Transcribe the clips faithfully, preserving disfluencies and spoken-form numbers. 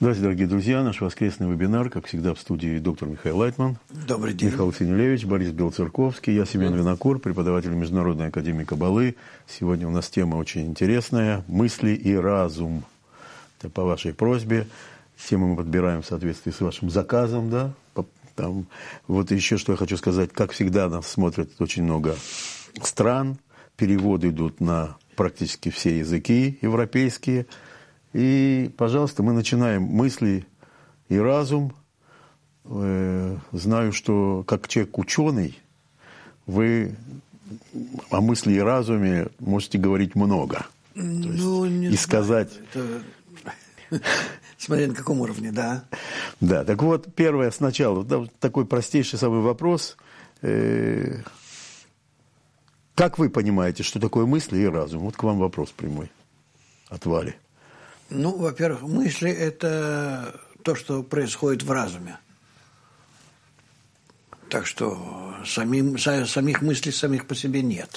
Здравствуйте, дорогие друзья. Наш воскресный вебинар, как всегда, в студии доктор Михаил Лайтман. Добрый день. Михаил Синелевич, Борис Белоцерковский. Я Семен Винокур, преподаватель Международной академии Каббалы. Сегодня у нас тема очень интересная – мысли и разум. Это по вашей просьбе. Тему мы подбираем в соответствии с вашим заказом, да. Там, вот еще что я хочу сказать. Как всегда, нас смотрят очень много стран. Переводы идут на практически все языки европейские. И, пожалуйста, мы начинаем мысли и разум. Э, знаю, что как человек-ученый вы о мысли и разуме можете говорить много. Ну, не и сказать... Это... Смотря на каком уровне, да. Да, так вот, первое сначала, да, такой простейший самый вопрос. Э, как вы понимаете, что такое мысли и разум? Вот к вам вопрос прямой от Вали. Ну, во-первых, мысли – это то, что происходит в разуме. Так что самим, самих мыслей самих по себе нет.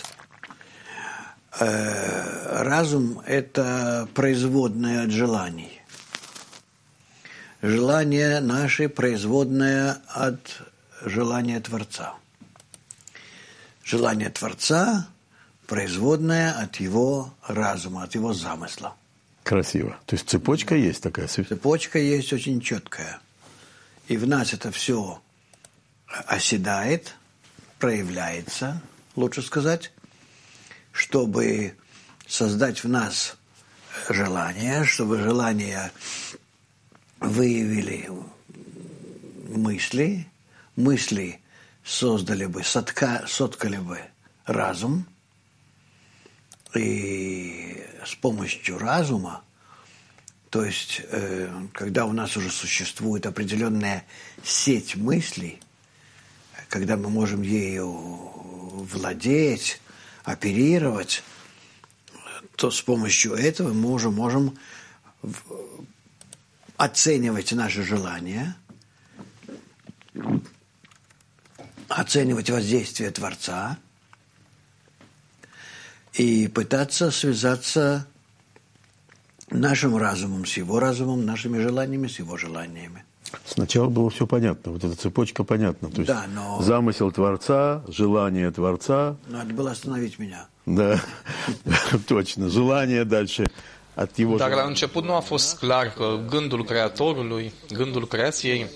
Э, разум – это производное от желаний. Желание наше производное от желания Творца. Желание Творца производное от его разума, от его замысла. Красиво. То есть цепочка есть такая? Цепочка есть очень четкая. И в нас это все оседает, проявляется, лучше сказать, чтобы создать в нас желание, чтобы желание выявили мысли, мысли создали бы, сотка, соткали бы разум, и с помощью разума, то есть, э, когда у нас уже существует определенная сеть мыслей, когда мы можем ею владеть, оперировать, то с помощью этого мы уже можем оценивать наши желания, оценивать воздействие Творца и пытаться связаться нашим разумом с его разумом, нашими желаниями с его желаниями. Сначала было все понятно, вот эта цепочка понятна. То есть да, но... замысел Творца, желание Творца. Надо было остановить меня. Да, точно. Желание dальше от его... Dar la început nu a fost clar că gândul Creatorului, gândul creației,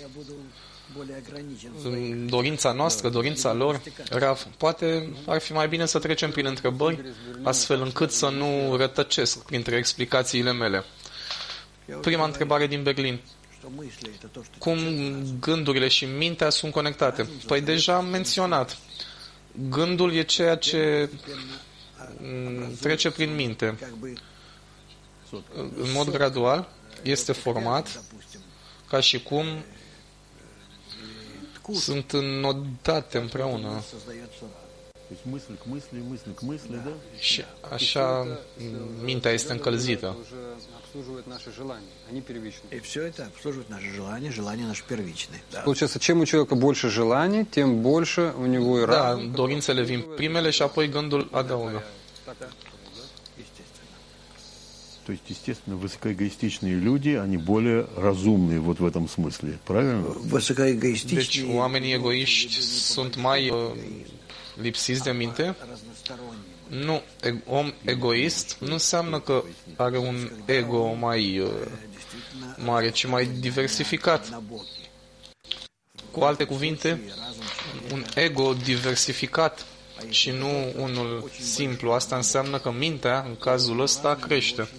dorința noastră, dorința lor, Rav, poate ar fi mai bine să trecem prin întrebări, astfel încât să nu rătăcesc printre explicațiile mele. Prima întrebare din Berlin. Cum gândurile și mintea sunt conectate? Păi deja am menționat. Gândul e ceea ce trece prin minte. În mod gradual este format ca și cum sunt înodate împreună. Și așa mintea este încălzită. И все это обслуживает наши желания, желания наши первичные. Да. Получается, чем у человека больше желаний, тем больше у него и разум. Da, dorințele vin primele și apoi gândul adaugă. То есть, естественно, высокоэгоистичные люди, они более разумные вот в этом смысле, правильно? Высокоэгоистичные. Deci, oamenii egoiști sunt mai uh, lipsiți de minte? Nu, om egoist nu înseamnă că are un ego mai uh, mare, ci mai diversificat. Cu alte cuvinte, un ego diversificat și nu unul simplu. Asta înseamnă că mintea, în cazul ăsta, crește.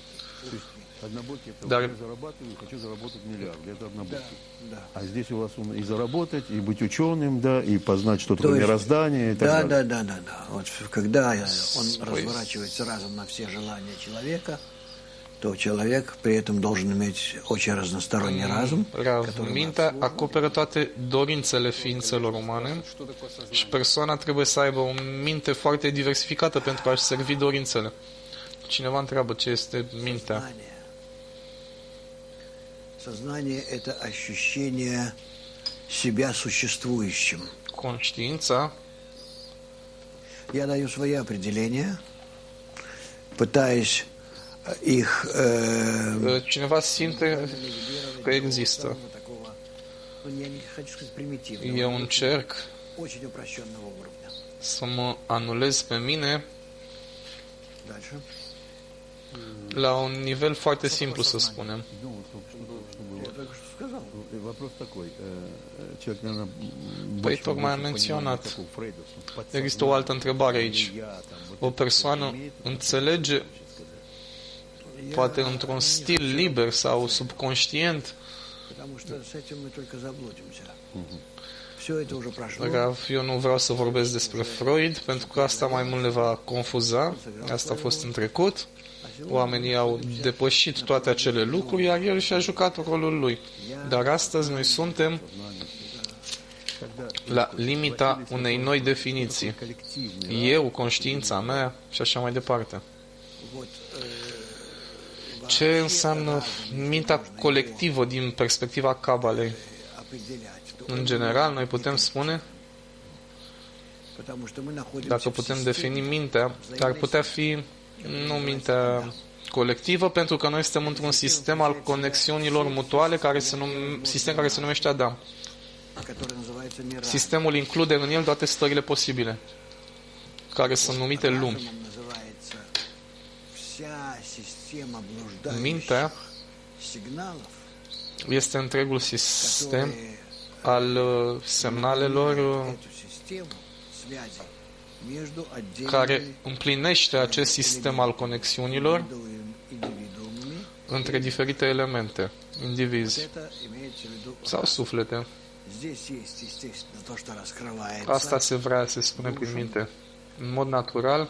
Dar... хочу заработать миллиарды, это однобокий. А здесь у вас и заработать, и быть ученым, да, и познать что такое мироздание и так да, далее. Да, да, да, да. Вот когда он разворачивается разум на все желания человека, то человек при этом должен иметь очень разносторонний разум. Mintea acoperă toate dorințele ființelor umane și persoana trebuie să aibă o minte foarte diversificată pentru a-și servi dorințele. Cineva întreabă ce este mintea. Сознание – это ощущение себя существующим. Conștiința. Я даю свои определения, пытаясь их э, Cineva simte că există. ну, я не хочу сказать примитивного, Eu încerc очень упрощенного уровня. să mă anulez pe mine Дальше. la un nivel foarte simplu, să spunem. Я только что сказал. Вопрос такой. Человек, наверное, Păi tocmai am menționat. Există o altă întrebare aici. O persoană înțelege, poate într-un stil liber sau subconștient, Потому что с этим мы только заблудимся. Все это уже прошло. Rav, eu nu vreau să vorbesc despre Freud, pentru că asta mai mult le va confuza. Asta a fost în trecut. Oamenii au depășit toate acele lucruri, iar el și-a jucat rolul lui. Dar astăzi noi suntem la limita unei noi definiții. Eu, conștiința mea și așa mai departe. Ce înseamnă mintea colectivă din perspectiva Cabalei? În general, noi putem spune, dacă putem defini mintea, ar putea fi nu mintea colectivă, pentru că noi suntem într-un sistem al conexiunilor mutuale, care se num- sistem care se numește Adam. Sistemul include în el toate stările posibile, care sunt numite lumi. Mintea este întregul sistem al semnalelor care împlinește acest sistem al conexiunilor între diferite elemente, indivizi sau suflete. Asta se vrea, se spune prin minte. În mod natural,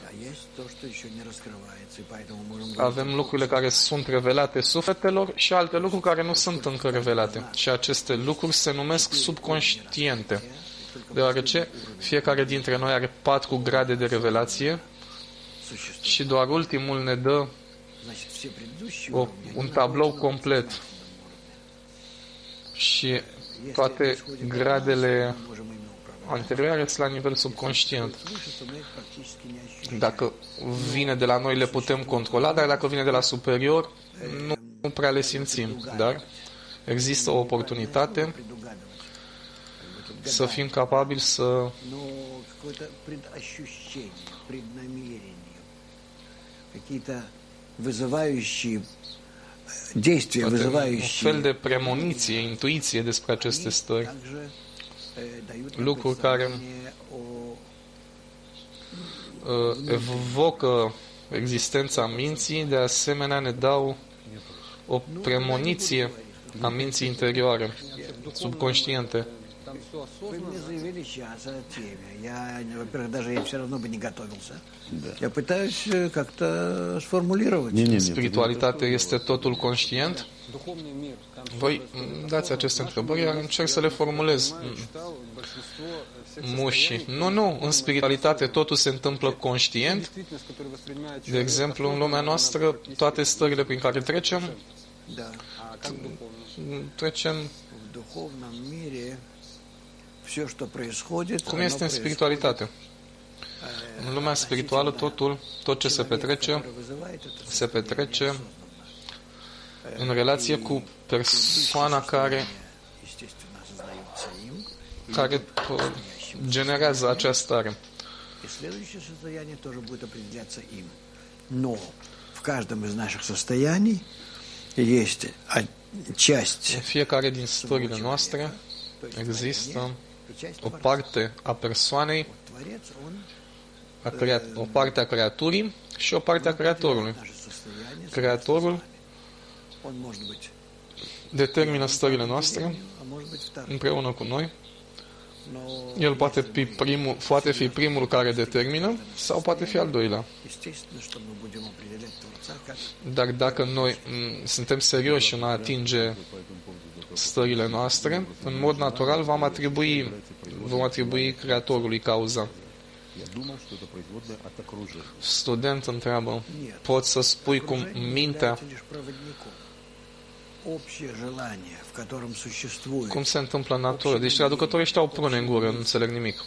avem lucrurile care sunt revelate sufletelor și alte lucruri care nu sunt încă revelate. Și aceste lucruri se numesc subconștiente, deoarece fiecare dintre noi are patru grade de revelație și doar ultimul ne dă o, un tablou complet. Și toate gradele anterioare sunt la nivel subconștient. Dacă vine de la noi, le putem controla, dar dacă vine de la superior, nu, nu prea le simțim. Dar există o oportunitate să fim capabili să действия, вызывающие un fel de premoniție, intuiție despre aceste stări, lucruri care evocă existența minții, de asemenea ne dau o premoniție a minții interioare, subconștiente. Вы мне заявили сейчас о теме. Я, во-первых, даже я все равно бы не готовился. Да. Я пытаюсь как-то сформулировать. Не, не, не. Spiritualitatea este totul conștient? Voi dați aceste întrebări, iar încerc să le formulez. Mușii. Nu, nu. În spiritualitate totul se întâmplă conștient. De exemplu, în lumea noastră, toate stările prin care trecem, trecem cum este în spiritualitate. În lumea spirituală, totul, tot ce se petrece, se petrece în relație cu persoana care, care generează această stare. Но в каждом из наших состояний есть часть. În fiecare din stările noastre există o parte a persoanei, a crea, o parte a creaturii și o parte a creatorului. Creatorul determină stările noastre împreună cu noi. El poate fi primul, poate fi primul care determină sau poate fi al doilea. Dar dacă noi m, suntem serioși în a atinge stările noastre, în mod natural vom atribui, vom atribui Creatorului cauza. Student întreabă, poți să spui cum mintea, cum se întâmplă în natură? Deci traducătorii ăștia au prune în gură, nu înțeleg nimic.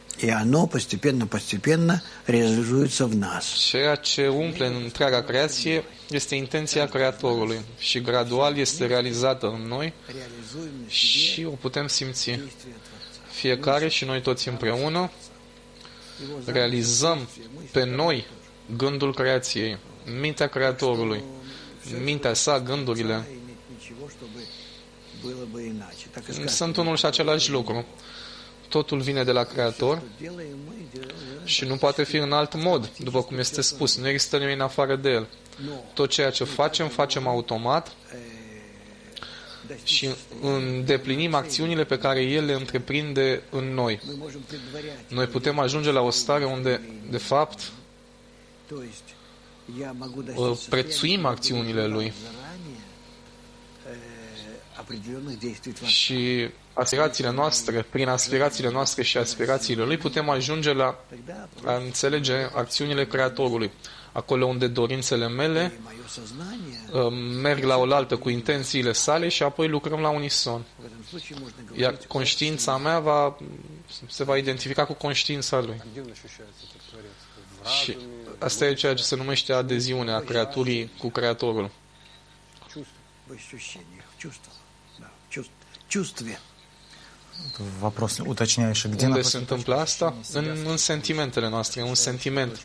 И оно постепенно-постепенно реализуется в нас. Ceea ce umple în întreaga creație este intenția Creatorului și gradual este realizată în noi și o putem simți. Fiecare și noi toți împreună realizăm pe noi gândul creației, mintea Creatorului, mintea sa, gândurile. Sunt unul și același lucru. Totul vine de la Creator și nu poate fi în alt mod, după cum este spus. Nu există nimic în afară de El. Tot ceea ce facem, facem automat și îndeplinim acțiunile pe care El le întreprinde în noi. Noi putem ajunge la o stare unde, de fapt, prețuim acțiunile Lui și aspirațiile noastre, prin aspirațiile noastre și aspirațiile Lui, putem ajunge la a înțelege acțiunile Creatorului. Acolo unde dorințele mele merg la oaltă cu intențiile sale și apoi lucrăm la unison. Iar conștiința mea va, se va identifica cu conștiința Lui. Și asta e ceea ce se numește adeziunea creaturii cu Creatorul. Вопрос уточняющий, где Unde se întâmplă asta? În, în sentimentele noastre, un sentiment.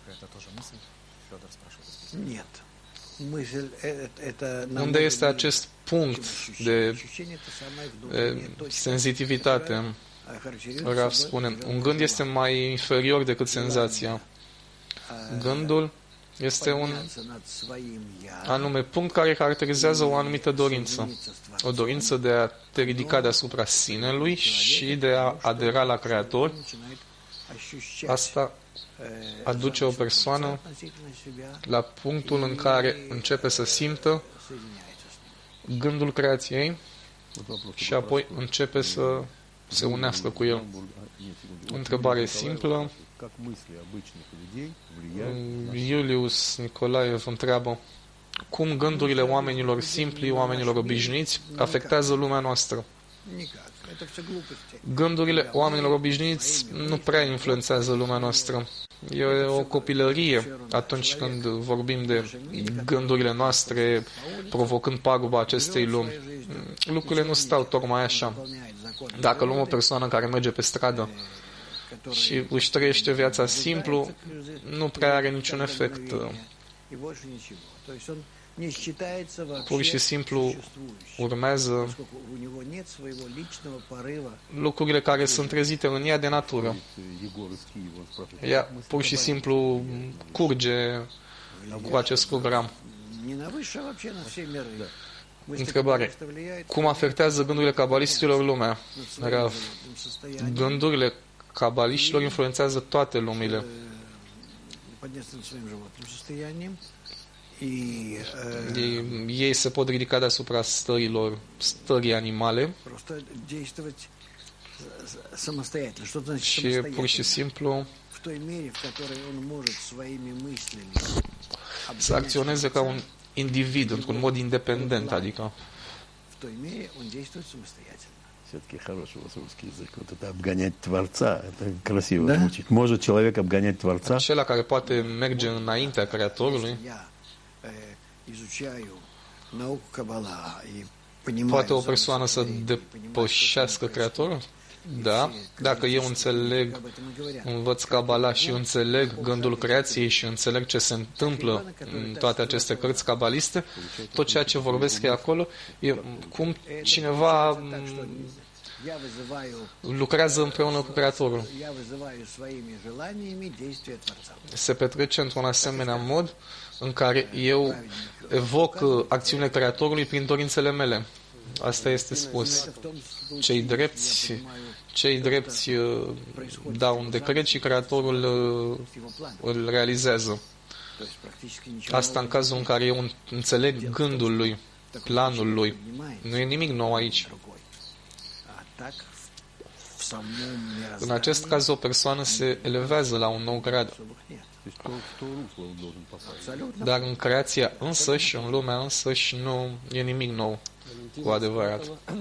Unde este acest punct de e, senzitivitate? Rav spune, un gând este mai inferior decât senzația. Gândul este un anume punct care caracterizează o anumită dorință. O dorință de a te ridica deasupra sinelui și de a adera la Creator. Asta aduce o persoană la punctul în care începe să simtă gândul creației și apoi începe să se unească cu el. O întrebare simplă. Iulius Nicolaev întreabă cum gândurile oamenilor simpli, oamenilor obișnuiți, afectează lumea noastră. Gândurile oamenilor obișnuiți nu prea influențează lumea noastră. E o copilărie atunci când vorbim de gândurile noastre provocând paguba acestei lumi. Lucrurile nu stau tocmai așa. Dacă luăm o persoană care merge pe stradă și își trăiește viața simplu, nu prea are niciun efect. Pur și simplu urmează lucrurile care sunt trezite în ea de natură. Ea pur și simplu curge cu acest program. Întrebare. Cum afectează gândurile cabalistilor lumea? Rav. Gândurile cabaliștilor influențează toate lumile. Ei, ei se pot ridica deasupra stărilor, stării animale și pur și simplu să acționeze ca un individ, într-un mod independent, adică Все-таки хороший у вас русский язык. Вот это обгонять Творца, это красиво звучит. Может человек обгонять Творца? Acela care poate merge înaintea Creatorului, poate o persoană să depășească Creatorul? Da, dacă eu înțeleg, învăț Kabbalah și înțeleg gândul creației și înțeleg ce se întâmplă în toate aceste cărți cabaliste, tot ceea ce vorbesc e acolo, e cum cineva lucrează împreună cu Creatorul. Se petrece într-un asemenea mod în care eu evoc acțiunile Creatorului prin dorințele mele. Asta este spus. Cei drepți, cei drepți dau un decret și Creatorul îl realizează. Asta în cazul în care eu înțeleg gândul lui, planul lui. Nu e nimic nou aici. În acest caz, o persoană se elevează la un nou grad. Dar în creația însăși, în lumea însăși, nu e nimic nou, cu adevărat.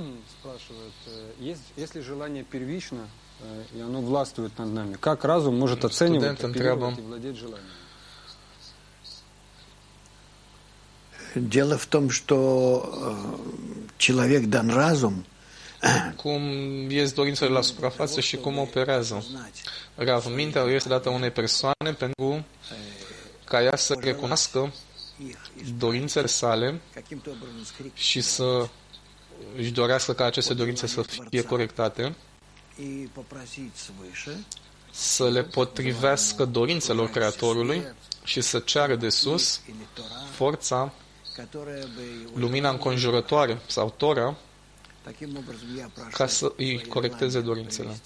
Если желание первично, и оно властвует над нами, как разум может оценивать, оперировать и владеть желанием? Дело в том, что человек дан разум. Cum ies dorințele la suprafață și cum operează. Rav, mintea este dată unei persoane pentru ca ea să recunoască dorințele sale și să își dorească ca aceste dorințe să fie corectate, să le potrivească dorințelor Creatorului și să ceară de sus forța, lumina înconjurătoare sau Tora, ca să îi corecteze dorințele.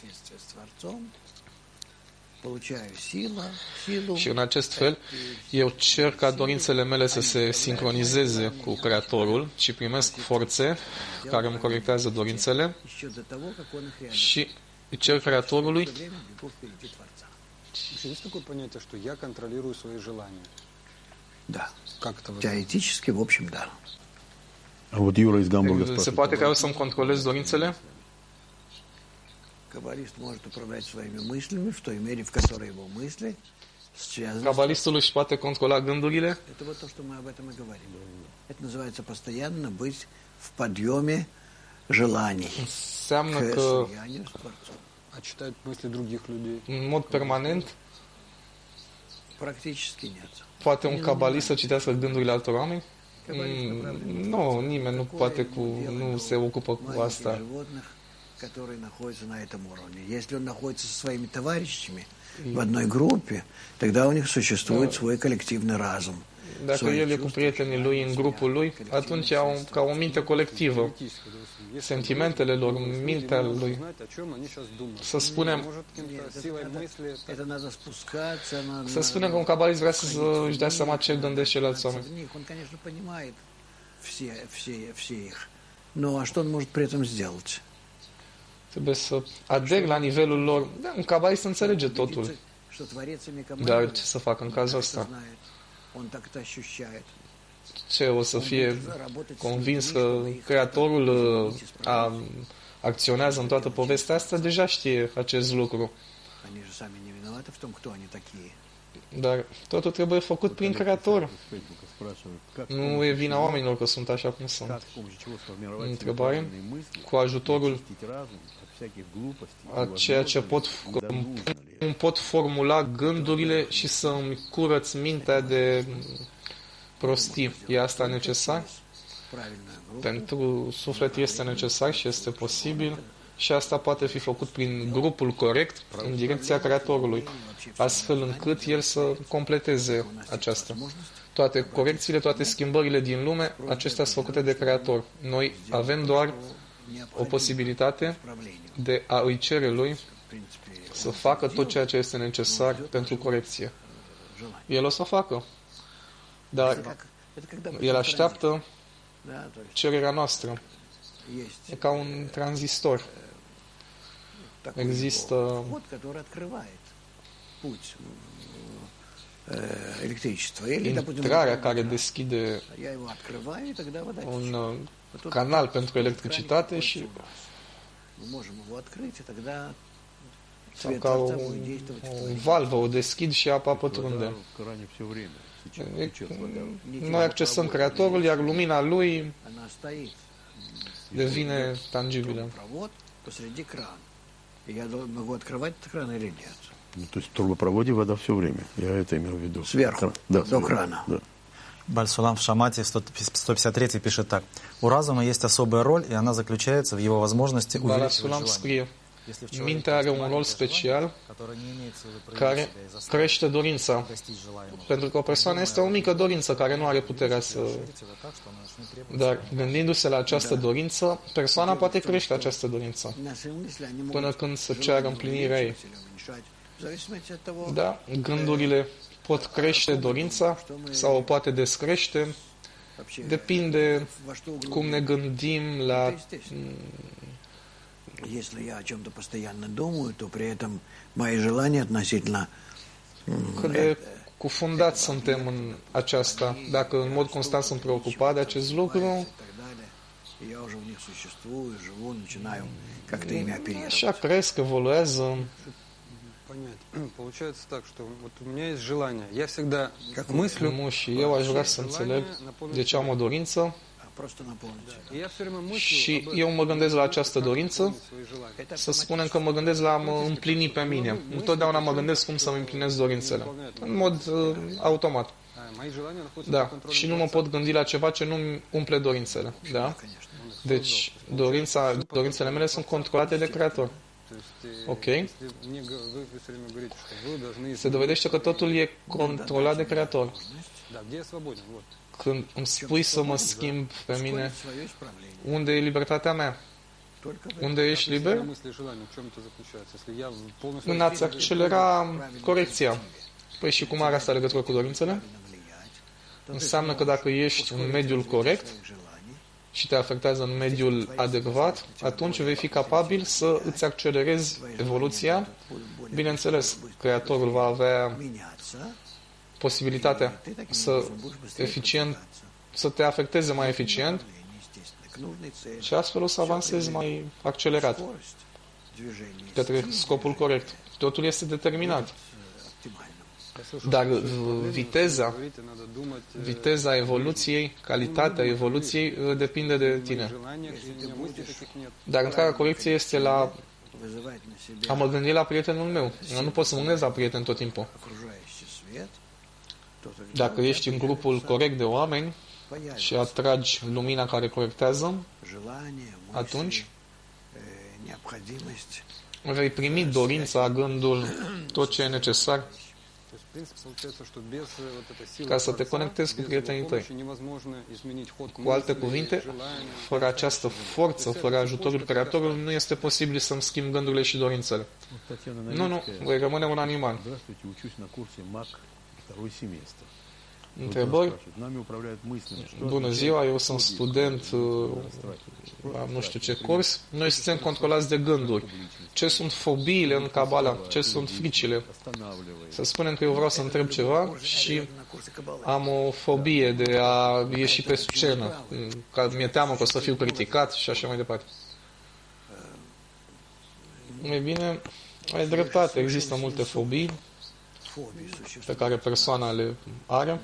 Și în acest fel, eu cer ca dorințele mele să se sincronizeze cu Creatorul și primesc forțe care îmi corectează dorințele și îi cer Creatorului Да. Теоретически, в общем, да. А вот Юра из Гамбурга se спрашивает. poate ca eu să-mi controlez dorințele? Каббалист может управлять своими мыслями в той мере, в которой его мысли связаны. Cabalistul își poate controla gândurile? Это вот то, что мы об этом и говорим. Это называется постоянно быть в подъеме желаний. Înseamnă că Слиянию с Творцом. А читать мысли других людей? în mod permanent Практически нет. poate un cabalist să citească gândurile altor oameni? Mm, nu, nimeni nu poate cu, nu se ocupă cu asta. Животных, которые находятся на этом уровне. Если он находится со своими товарищами в одной группе, тогда у них существует свой коллективный разум. Dacă el e cu prietenii lui în grupul lui, atunci au ca o minte colectivă. Sentimentele lor, mintea lui. Să spunem, Это надо спускаться на... să spunem că un cabalist vrea să își dea seama ce gândesc ceilalți oameni. Он, конечно, понимает все, все, все их. Но а что он может при этом сделать? Trebuie să aderi la nivelul lor. Da, un cabalist înțelege totul. Что творецами Dar ce să facă în cazul ăsta? Он так это ощущает. Ce, o să fie convins că Creatorul a, acționează în toată povestea asta? Deja știe acest lucru. Они же сами не виноваты в том, кто они такие. Dar totul trebuie făcut prin Creator. Nu e vina oamenilor că sunt așa cum sunt. Întrebare? Cu ajutorul a ceea ce pot, cum pot formula gândurile și să îmi curăț mintea de prostii. E asta necesar? Pentru suflet este necesar și este posibil. Și asta poate fi făcut prin grupul corect, în direcția Creatorului, astfel încât el să completeze aceasta. Toate corecțiile, toate schimbările din lume, acestea sunt făcute de Creator. Noi avem doar o posibilitate de a îi cere lui să facă tot ceea ce este necesar pentru corecție. El o să facă, dar el așteaptă cererea noastră. E ca un tranzistor. Există intrarea care deschide un canal pentru electricitate și sau ca o, o valvă, o deschid și apa pătrunde. Noi accesăm Creatorul, iar lumina Lui devine tangibilă. Ну, то есть в трубопроводе вода все время. Я это имел в виду. Сверху, да, до крана. Да. Бальсулам в Шамате сто пятьдесят три пишет так. У разума есть особая роль, и она заключается в его возможности увеличивать желание. Mintea are un rol special care crește dorința. Pentru că o persoană este o mică dorință care nu are puterea să... Dar gândindu-se la această dorință, persoana poate crește această dorință până când să ceară împlinirea ei. Da, gândurile pot crește dorința sau o poate descrește. Depinde cum ne gândim la Если я о чем-то постоянно думаю, то при этом мои желания относительно cât de cufundați suntem în aceasta, dacă în mod constant sunt preocupat de acest lucru, așa cresc, evoluează. Получается так, что вот у меня есть желание. Я всегда мыслю. Și eu aș vrea să înțeleg de ce am o dorință. Și eu mă gândesc la această dorință, să spunem că mă gândesc la a mă împlini pe mine. Întotdeauna mă gândesc cum să-mi împlinesc dorințele, în mod uh, automat. Da. Și nu mă pot gândi la ceva ce nu-mi umple dorințele. Da? Deci, dorința, dorințele mele sunt controlate de Creator. Ok? Se dovedește că totul e controlat de Creator. Când îmi spui să mă schimb pe mine, unde e libertatea mea? Unde ești liber? În a-ți accelera corecția. Păi și cum are asta legătură cu dorințele? Înseamnă că dacă ești în mediul corect și te afectează în mediul adecvat, atunci vei fi capabil să îți accelerezi evoluția. Bineînțeles, Creatorul va avea posibilitatea să, eficient, să te afecteze mai eficient și astfel o să avansezi mai accelerat către scopul corect. Totul este determinat. Dar viteza, viteza evoluției, calitatea evoluției depinde de tine. Dar întreaga corecție este la a mă gândi la prietenul meu. Eu nu pot să mă gândesc la prieten tot timpul. Dacă ești în grupul corect de oameni și atragi lumina care corectează, atunci vei primi dorința, gândul, tot ce e necesar ca să te conectezi cu prietenii tăi. Cu alte cuvinte, fără această forță, fără ajutorul Creatorului, nu este posibil să-mi schimb gândurile și dorințele. Nu, nu, voi rămâne un animal. Întrebări? Bună ziua, eu sunt student la nu știu ce curs. Noi suntem controlați de gânduri. Ce sunt fobiile în Kabbalah? Ce sunt fricile? Să spunem că eu vreau să întreb ceva și am o fobie de a ieși pe scenă, că mi-e teamă că o să fiu criticat și așa mai departe. Mai bine, ai dreptate, există multe fobii pe care persoana le are.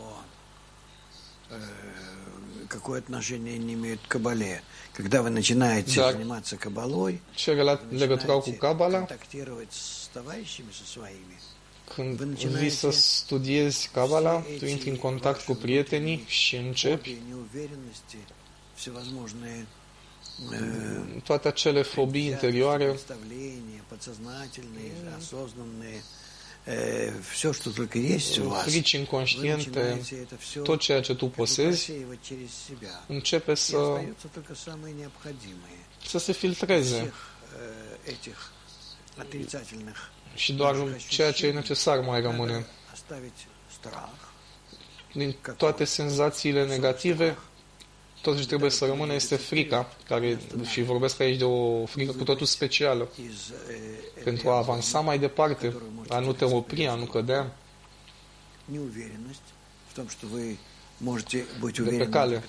Какое отношение они имеют к Кабале? Когда вы начинаете заниматься Кабалой, начинаете контактировать с товарищами, со своими, când vii să studiezi Kabbalah, tu intri în contact cu prietenii și începi toate acele fobii interioare, все, что только есть у вас, frici inconștiente, tot ceea ce tu posezi, începe să, să se filtreze. Și doar ceea ce e necesar mai rămâne. Din toate senzațiile negative, tot ce trebuie să rămână este frica, care, și vorbesc aici de o frică cu totul specială, pentru a avansa mai departe, a nu te opri, a nu cădea de pe cale.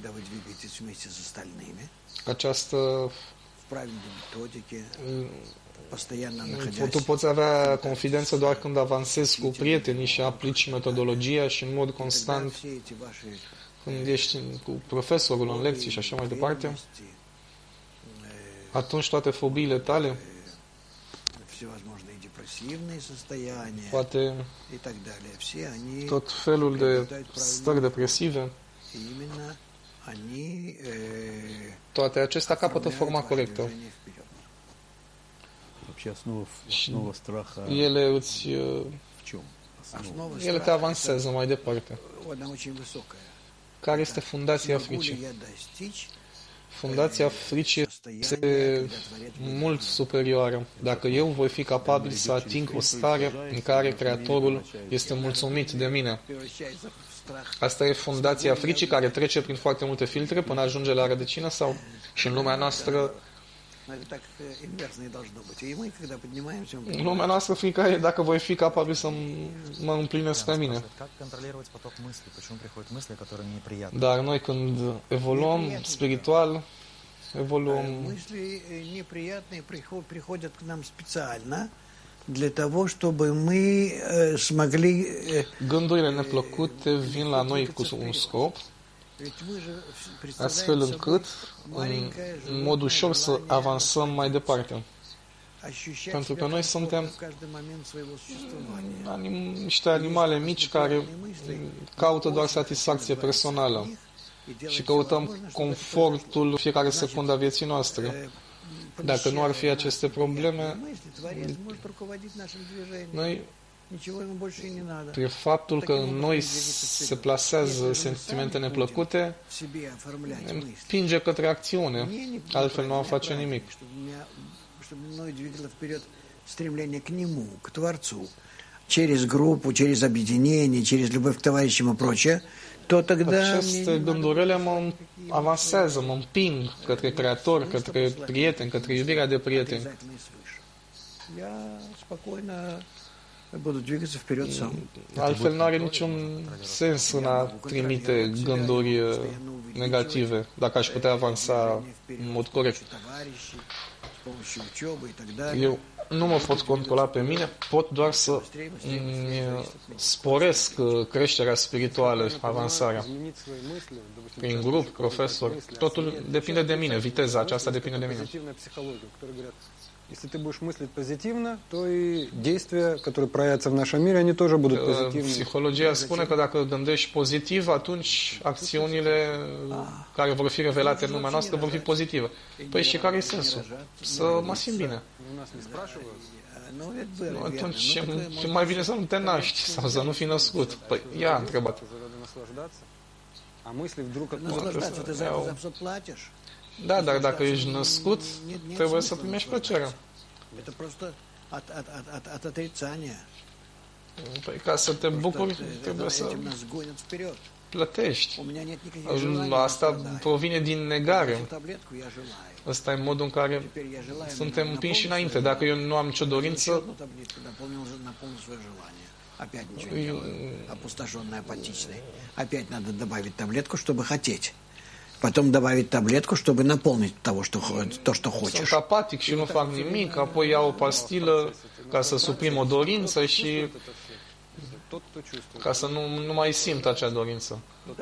Această tu poți avea confidență doar când avansezi cu prietenii și aplici metodologia și în mod constant când ești cu profesorul în lecții și așa mai departe, atunci toate fobiile tale, poate tot felul de stări depresive, toate acestea capătă forma corectă. Și ele îți ele te avansează mai departe. Care este fundația fricii? Fundația fricii este mult superioară. Dacă eu voi fi capabil să ating o stare în care Creatorul este mulțumit de mine. Asta e fundația fricii care trece prin foarte multe filtre până ajunge la rădăcină, sau și în lumea noastră Lumea noastră frica e dacă voi fi capabil să mă împlinesc pe mine. Dar noi când evoluăm spiritual, evoluăm для того, чтобы мы смогли... Gândurile neplăcute vin la noi cu un scop, astfel încât, în mod ușor, să avansăm mai departe. Pentru că noi suntem anim, niște animale mici care caută doar satisfacție personală și căutăm confortul fiecare secundă a vieții noastre. Dacă nu ar fi aceste probleme, noi, prin faptul că în noi se plasează sentimente neplăcute, ne împinge către acțiune, altfel nu am face nimic. Через группу, через объединение, через любовь к товарищам и прочее, то тогда... Aceste gândurile mă avansează, mă împing către Creator, către prieteni, către iubirea de prieteni. Altfel nu are niciun sens în a trimite gânduri negative, dacă aș putea avansa în mod corect. Eu nu mă pot controla pe mine, pot doar să sporesc creșterea spirituală, avansarea. Prin grup, profesor, totul depinde de mine, viteza aceasta depinde de mine. Если ты будешь мыслить позитивно, то и действия, которые проявятся в нашем мире, они тоже будут позитивными. Psihologia spune că dacă gândești pozitiv, atunci acțiunile care vor fi revelate în lumea noastră vor fi pozitive. Păi și care e sensul? Să mă simt bine. Atunci e mai bine să nu te naști sau să nu fi născut. Păi ia, întrebat. Da, dar dacă ești născut, trebuie să primești plăcerea. Păi ca să te bucuri, trebuie să plătești. Asta provine din negare. Ăsta e modul în care suntem împinși înainte. Dacă eu nu am nicio dorință, опять ничего не делаю, опустошенный, апатичный. Опять надо добавить таблетку, чтобы хотеть. Потом добавить таблетку, чтобы наполнить того, что, то, что хочешь. Sunt apatic și nu fac nimic, apoi iau o pastilă ca să suprim o dorință și ca să nu, nu mai simt acea dorință.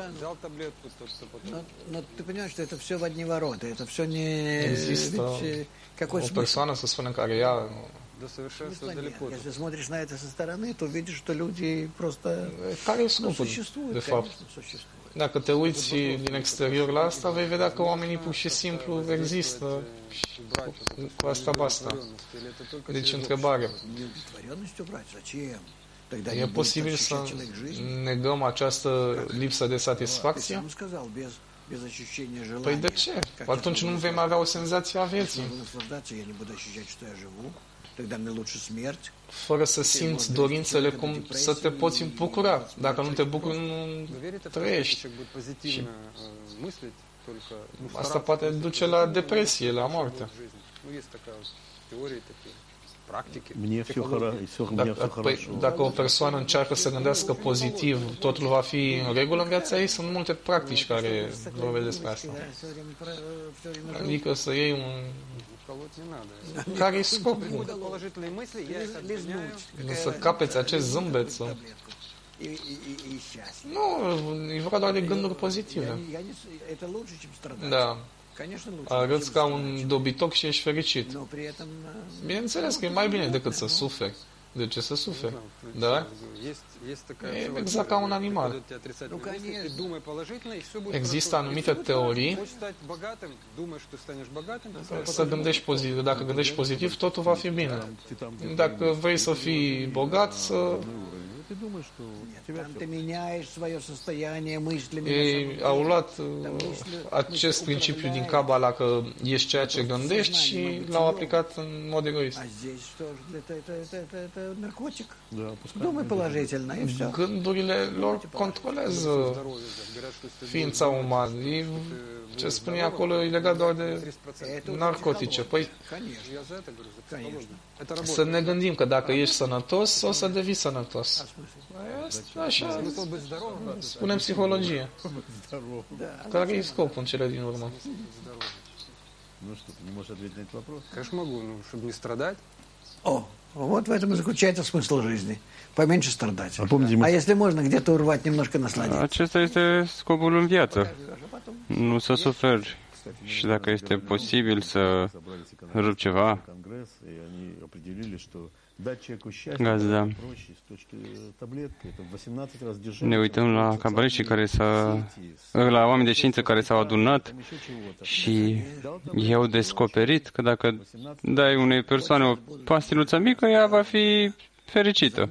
Există o persoană, să spunem, care ia... Если смотришь на это со стороны, то видишь, что люди просто care e scopul, de fapt? Dacă te uiți din exterior la asta, vei vedea că oamenii pur și simplu există și cu asta basta. Deci, întrebare. E posibil să negăm această lipsă de satisfacție? Păi de ce? Atunci nu vei mai avea o senzație a vieții. Fără să simți dorințele cum să te poți bucura. Dacă nu te bucuri, nu trăiești. Și asta poate duce la depresie, la moarte. Dacă, păi, dacă o persoană încearcă să gândească pozitiv, totul va fi în regulă în viața ei? Sunt multe practici care vorbesc despre asta. Adică să iei un... Care e scopul? Să capeți acest zâmbet? Să... Nu, e vorba doar de gânduri pozitive. Da. Arăți ca un dobitoc și ești fericit. Bineînțeles că e mai bine decât să suferi. De ce să suferi? Da? E exact ca un animal. Există anumite teorii să gândești pozitiv. Dacă gândești pozitiv, totul va fi bine. Dacă vrei să fii bogat, să Ei au luat acest principiu din Kabbalah că ești ceea ce gândești și l-au aplicat în mod egoist. Gândurile lor controlează ființa umană. Ce spune acolo e legat doar de narcotice. Păi, să ne gândim că dacă ești sănătos, o să devii sănătos. Așa spune psihologie. Care e scopul în cele din urmă? Конечно, могу, ну, чтобы не страдать. О, вот в этом и заключается смысл жизни. Поменьше страдать. А, а если можно, где-то урвать немножко насладиться. Acesta este scopul în viață. Nu să suferi. Și dacă este posibil să rup ceva, gazda. Ne uităm la cabaliștii care s-a, la oameni de știință care s-au adunat și ei au descoperit că dacă dai unei persoane o pastiluță mică, ea va fi fericită.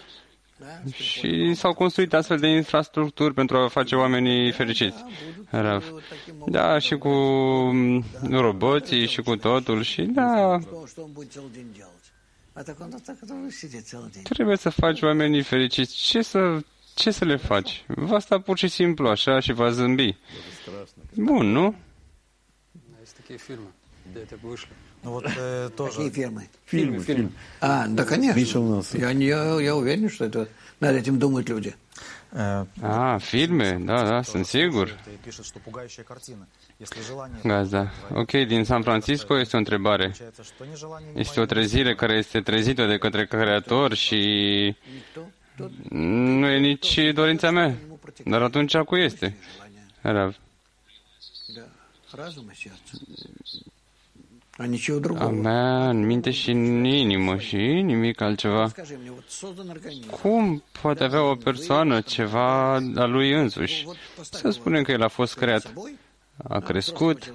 Și s-au construit astfel de infrastructuri pentru a face oamenii fericiți. Rav. Da, și cu roboții și cu totul și da. Trebuie să faci oamenii fericiți. Ce să, ce să le faci? Va sta pur și simplu așa și va zâmbi. Bun, nu? Ну вот э, тоже... Какие фирмы? Фильмы, фильмы. А, да, конечно. Я, я, я уверен, что это, над этим думают люди. Ah, filme, da, da, sunt sigur. Gazda. Ok, din San Francisco este o întrebare. Este o trezire care este trezită de către Creator și nu e nici dorința mea. Dar atunci cu este. Rav. A mea în minte și în inimă și nimic altceva. Cum poate avea o persoană ceva a lui însuși? Să spunem că el a fost creat, a crescut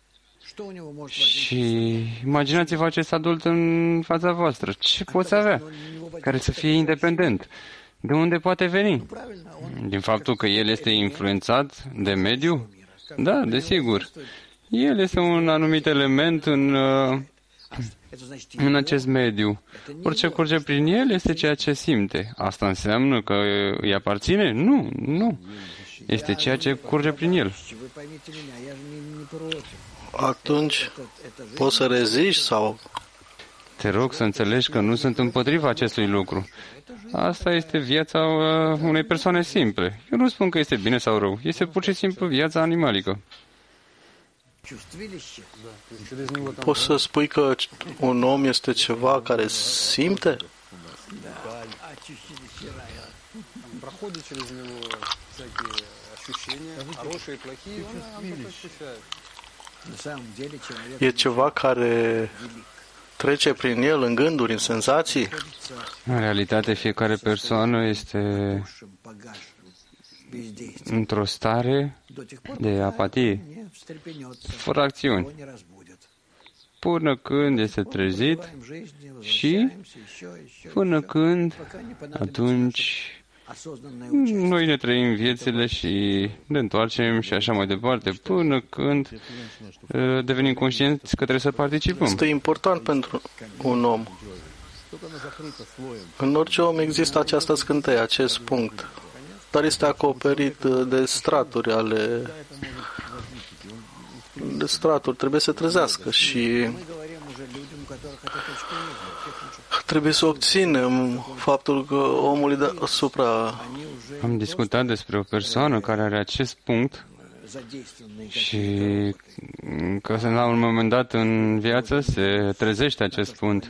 și imaginați-vă acest adult în fața voastră. Ce poți avea care să fie independent? De unde poate veni? Din faptul că el este influențat de mediu? Da, desigur. El este un anumit element în, în acest mediu. Orice curge prin el este ceea ce simte. Asta înseamnă că îi aparține? Nu, nu. Este ceea ce curge prin el. Atunci poți să reziști sau... Te rog să înțelegi că nu sunt împotriva acestui lucru. Asta este viața unei persoane simple. Eu nu spun că este bine sau rău. Este pur și simplu viața animalică. Poți să spui că un om este ceva care simte? E ceva care trece prin el în gânduri, în senzații? În realitate, fiecare persoană este într-o stare de apatie, fără acțiuni, până când este trezit și până când atunci noi ne trăim viețile și ne întoarcem și așa mai departe, până când devenim conștienți că trebuie să participăm. Este important pentru un om. În orice om există această scânteie, acest punct, dar este acoperit de straturi ale de straturi. Trebuie să trezească și trebuie să obținem faptul că omul e deasupra. Am discutat despre o persoană care are acest punct și că la un moment dat în viață se trezește acest punct.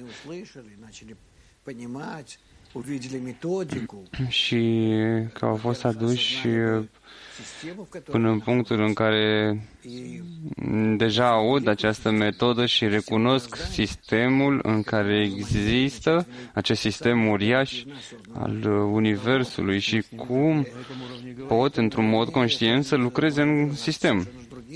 Și că au fost aduși până în punctul în care deja aud această metodă și recunosc sistemul în care există acest sistem uriaș al Universului și cum pot, într-un mod conștient, să lucreze în sistem.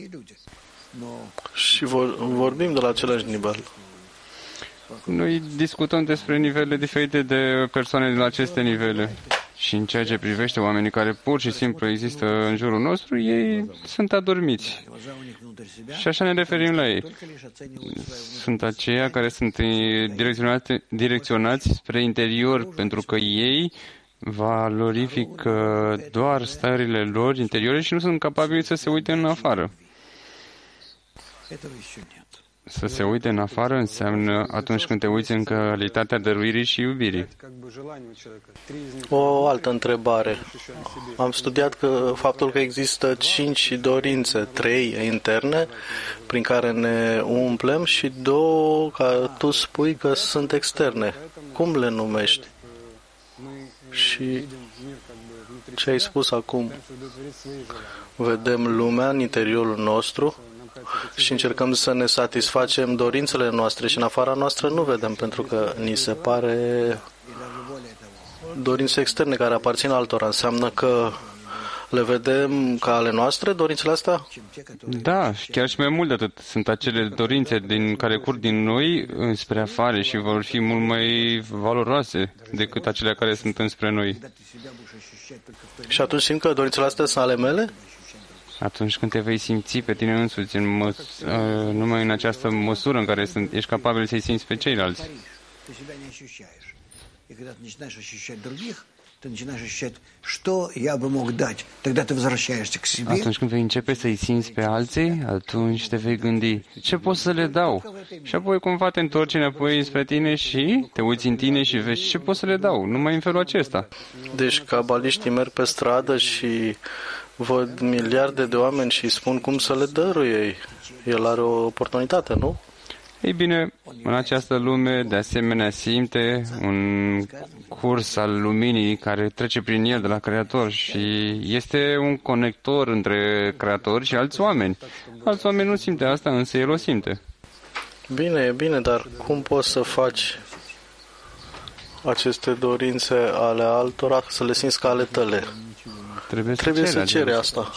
Și vor, vorbim de la același nivel. Noi discutăm despre nivele diferite de persoane de la aceste nivele. Și în ceea ce privește oamenii care pur și simplu există în jurul nostru, ei sunt adormiți. Și așa ne referim la ei. Sunt aceia care sunt direcționați, direcționați spre interior, pentru că ei valorifică doar stările lor interiore și nu sunt capabili să se uite în afară. Să se uite în afară înseamnă atunci când te uiți în calitatea dăruirii și iubirii. O altă întrebare. Am studiat că faptul că există cinci dorințe, trei interne, prin care ne umplem, și două, ca tu spui că sunt externe. Cum le numești? Și ce ai spus acum? Vedem lumea în interiorul nostru și încercăm să ne satisfacem dorințele noastre și în afara noastră nu vedem, pentru că ni se pare dorințe externe care aparțin altora. Înseamnă că le vedem ca ale noastre, dorințele astea? Da, chiar și mai mult de atât. Sunt acele dorințe din care curg din noi înspre afară și vor fi mult mai valoroase decât acele care sunt înspre noi. Și atunci simt că dorințele astea sunt ale mele? Atunci când te vei simți pe tine însuți în măs- numai în această măsură în care sunt, ești capabil să-i simți pe ceilalți. Atunci când vei începe să-i simți pe alții, atunci te vei gândi, ce pot să le dau? Și apoi cumva te întorci înapoi spre tine și te uiți în tine și vezi ce pot să le dau, numai în felul acesta. Deci cabaliștii merg pe stradă și văd miliarde de oameni și spun cum să le dăruie ei. El are o oportunitate, nu? Ei bine, în această lume, de asemenea, simte un curs al luminii care trece prin el de la Creator și este un conector între Creator și alți oameni. Alți oameni nu simte asta, însă el o simte. Bine, e bine, dar cum poți să faci aceste dorințe ale altora să le simți ca ale tale? Trebuie să, Trebuie cere, să cere asta.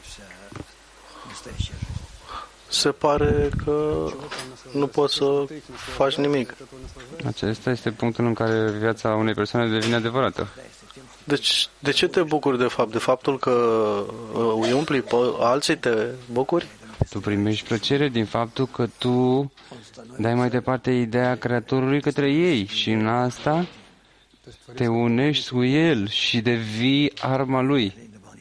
Se pare că nu poți să faci nimic. Acesta este punctul în care viața unei persoane devine adevărată. Deci, de ce te bucuri de fapt? De faptul că îi umpli pe alții, te bucuri? Tu primești plăcere din faptul că tu dai mai departe ideea Creatorului către ei și în asta te unești cu el și devii arma lui.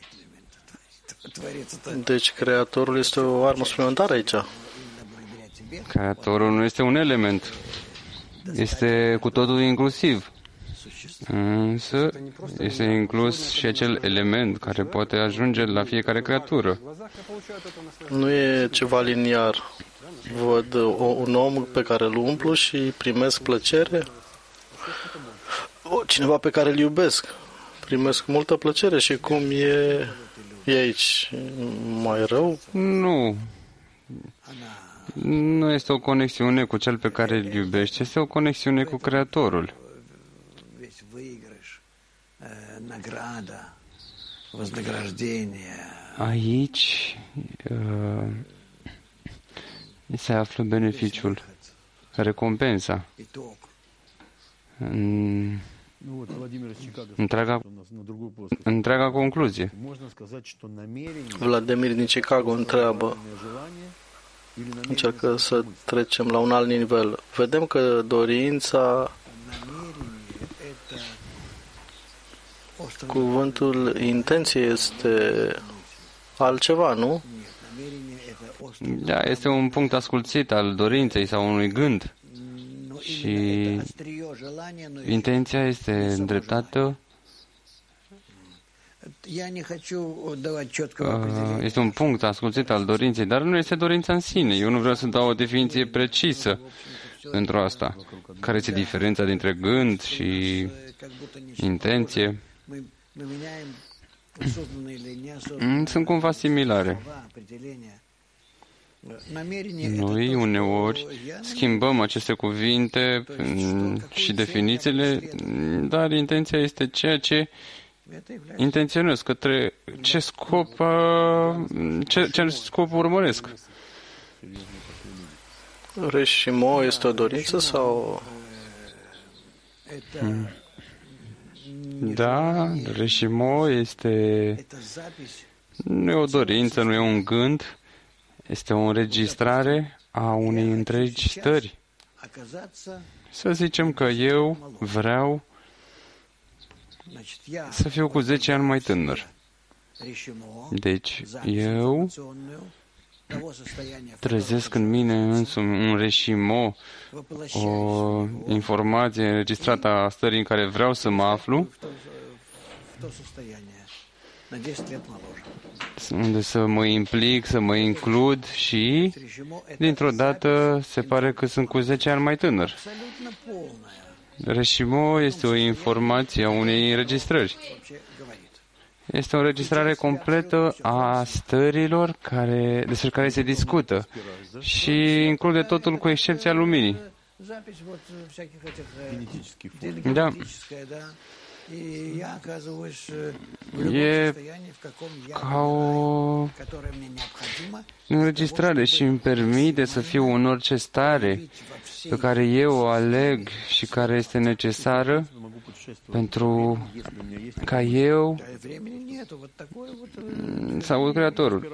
Deci Creatorul este o armă suplimentară aici. Creatorul nu este un element. Este cu totul inclusiv. Însă este inclus și acel element care poate ajunge la fiecare creatură. Nu e ceva liniar. Văd un om pe care îl umplu și primesc plăcere. O, cineva pe care îl iubesc. Primesc multă plăcere și cum e, e aici mai rău? Nu. Nu este o conexiune cu cel pe care îl iubești, este o conexiune cu Creatorul. Aici uh, se află beneficiul, recompensa. În întreaga, întreaga concluzie. Vladimir din Chicago întreabă, încercă să trecem la un alt nivel. Vedem că dorința, cuvântul intenție este altceva, nu? Da, este un punct asculțit al dorinței sau unui gând. Și intenția este îndreptată. Este un punct asculțit al dorinței, dar nu este dorința în sine. Eu nu vreau să dau o definiție precisă pentru asta. Care este diferența dintre gând și intenție? Sunt cumva similare. Noi uneori schimbăm aceste cuvinte și definițiile, dar intenția este ceea ce intenționez, către ce scop, ce, ce scop urmăresc. Reșimo este o dorință sau... Hmm. Da, reșimo este nu e o dorință, nu e un gând, este o înregistrare a unei întregi stări. Să zicem că eu vreau să fiu cu zece ani mai tânăr. Deci, eu trezesc în mine însumi un reșimo, o informație înregistrată a stării în care vreau să mă aflu, unde să mă implic, să mă includ și, dintr-o dată, se pare că sunt cu zece ani mai tânăr. Reșimo este o informație a unei înregistrări. Este o înregistrare completă a stărilor care, despre care se discută și include totul cu excepția luminii. Da. E ca o înregistrare și îmi permite să fiu în orice stare pe care eu o aleg și care este necesară pentru ca eu să aud Creatorul.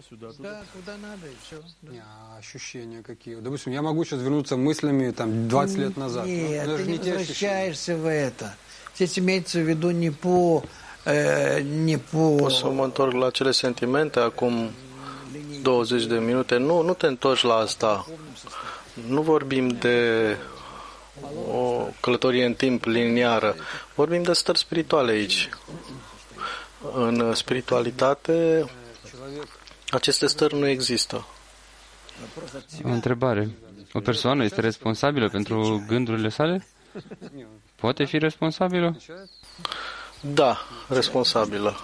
Ощущения какие? Допустим, я могу сейчас вернуться мыслями там двадцать лет назад. Нет, ты не возвращаешься в это. Здесь имеется в виду не по... не по... Pot să mă întorc la acele sentimente acum douăzeci de minute. Nu, nu te întorci la asta. Nu vorbim de o călătorie în timp liniară. Vorbim de stări spirituale aici. În spiritualitate, aceste stări nu există. O întrebare. O persoană este responsabilă pentru gândurile sale? Poate fi responsabilă? Da, responsabilă.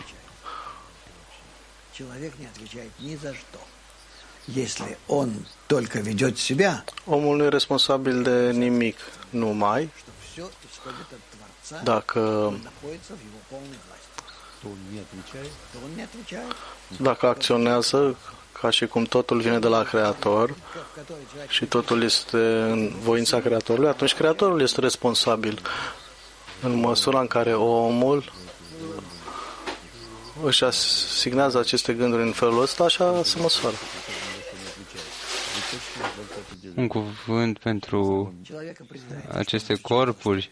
Если он только ведет себя, omul nu e responsabil de nimic numai dacă dacă acționează ca și cum totul vine de la Creator și totul este în voința Creatorului, atunci Creatorul este responsabil. În măsura în care omul își asignează aceste gânduri în felul ăsta, așa se măsoară. Un cuvânt pentru aceste corpuri.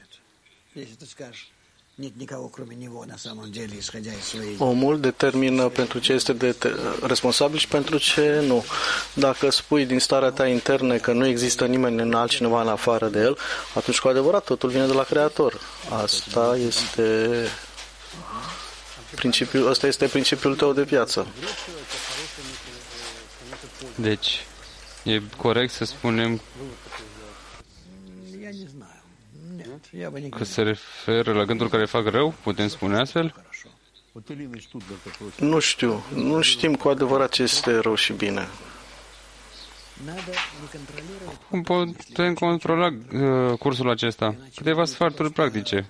Omul determină pentru ce este de responsabil și pentru ce nu. Dacă spui din starea ta internă că nu există nimeni în altcineva în afară de el, atunci cu adevărat totul vine de la Creator. Asta este principiul, asta este principiul tău de viață. Deci, e corect să spunem că se referă la gânduri care fac rău? Putem spune astfel? Nu știu. Nu știm cu adevărat ce este rău și bine. Cum putem controla uh, cursul acesta? Câteva sfaturi practice.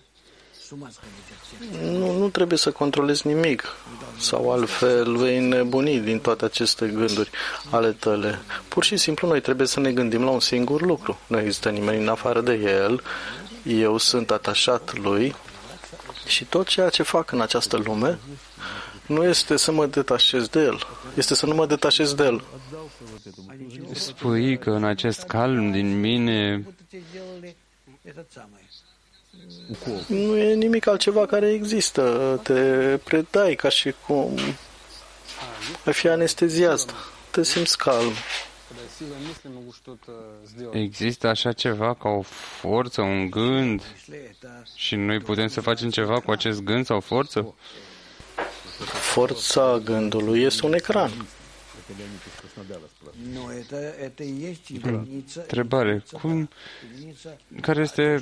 Nu, nu trebuie să controlezi nimic. Sau altfel vei nebuni din toate aceste gânduri ale tale. Pur și simplu noi trebuie să ne gândim la un singur lucru. Nu există nimeni în afară de el. Eu sunt atașat lui și tot ceea ce fac în această lume nu este să mă detașez de el, este să nu mă detașez de el. Spui că în acest calm din mine nu e nimic altceva care există. Te predai ca și cum ai fi anesteziat. Te simți calm. Există așa ceva ca o forță, un gând și noi putem să facem ceva cu acest gând sau forță? Forța gândului este un ecran. Întrebare. Cum, care este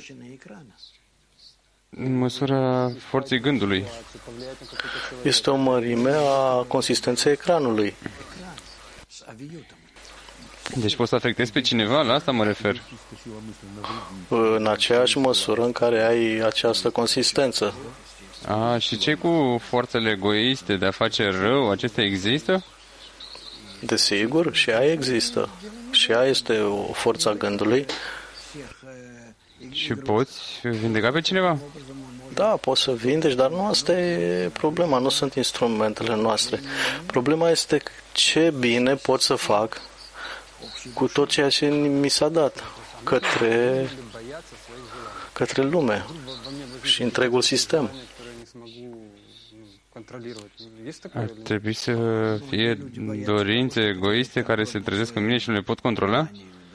măsura forței gândului? Este o mărime a consistenței ecranului. Deci poți să afectezi pe cineva? La asta mă refer. În aceeași măsură în care ai această consistență. A, și ce cu forțele egoiste de a face rău? Acestea există? Desigur, și ea există. Și ea este o forță a gândului. Și poți vindeca pe cineva? Da, poți să vindești, dar nu asta e problema, nu sunt instrumentele noastre. Problema este ce bine pot să fac cu tot ceea ce mi s-a dat către, către lume și întregul sistem. Ar trebui să fie dorințe egoiste care se trezesc în mine și nu le pot controla?